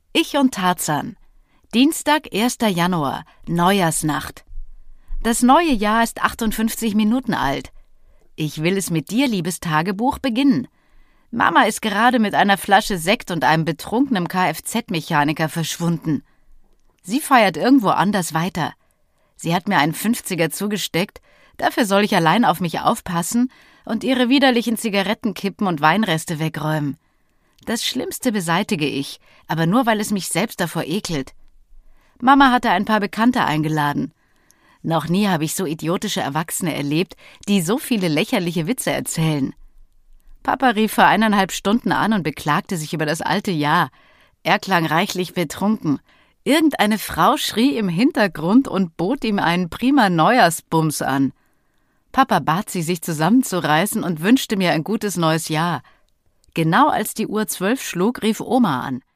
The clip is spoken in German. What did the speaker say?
Ich und Tarzan. Dienstag, 1. Januar, Neujahrsnacht. Das neue Jahr ist 58 Minuten alt. Ich will es mit dir, liebes Tagebuch, beginnen. Mama ist gerade mit einer Flasche Sekt und einem betrunkenen Kfz-Mechaniker verschwunden. Sie feiert irgendwo anders weiter. Sie hat mir einen 50er zugesteckt, dafür soll ich allein auf mich aufpassen und ihre widerlichen Zigarettenkippen und Weinreste wegräumen. Das Schlimmste beseitige ich, aber nur, weil es mich selbst davor ekelt. Mama hatte ein paar Bekannte eingeladen. Noch nie habe ich so idiotische Erwachsene erlebt, die so viele lächerliche Witze erzählen. Papa rief vor 1,5 Stunden an und beklagte sich über das alte Jahr. Er klang reichlich betrunken. Irgendeine Frau schrie im Hintergrund und bot ihm einen prima Neujahrsbums an. Papa bat sie, sich zusammenzureißen und wünschte mir ein gutes neues Jahr. Genau als die Uhr 12 schlug, rief Oma an.